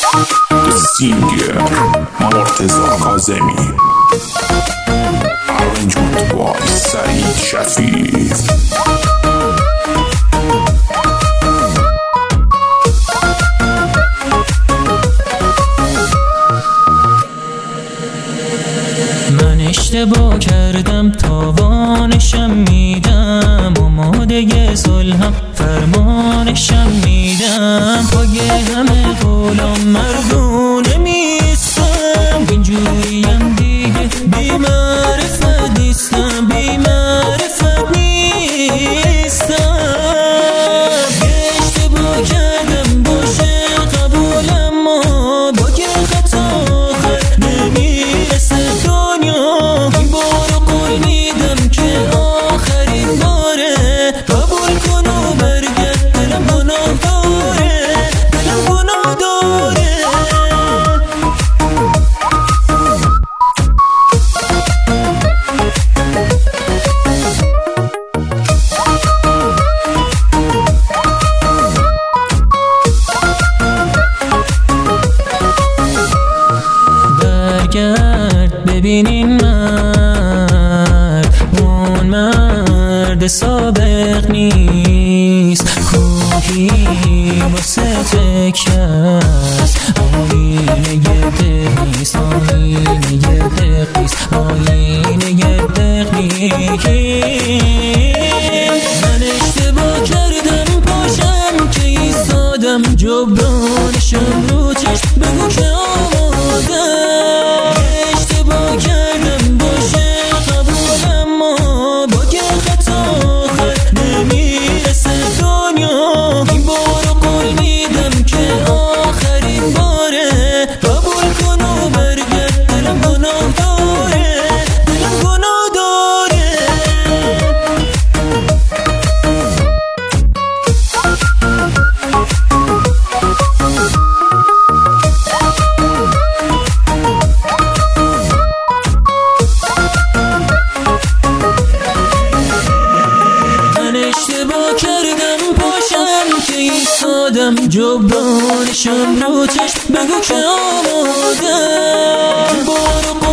The singer مرتضی کاظمی. Arrangement by سعید شفیف. من اشتباه کردم تاوانشم میدم، آماده صلحم فرمانشم میدم. پای همه قولم مردونه میستم، اینجوریم دیگه بی معرفت نیستم، بی معرفت نیستم. اشتباه کردم باشه قبول، اما با که خطا آخر نمیرسه دنیا. این بارو قول میدم که آخرین باره، قبول کن و برگرد. دلم گناه داره، دلم گناه داره. برگرد ببینین مرد، اون مرد سابق نیست. کوهی واسه تکست، آینه دق نیست، آینه دق نیست، آینه دق نیست. من اشتباه کردم پاشم که ایستادم، جبرانشم رو چشم بگو که آمادم. اشتباه کردم باشه قبول، اما با که خطا آخر نمیرسه دنیا. این بارو قول میدم که آخرین باره، قبول کن و برگرد. دلم گناه داره، دلم گناه داره. اشتباه کردم پاشم که ایستادم، جبرانشم رو چشم بگو که آمادم.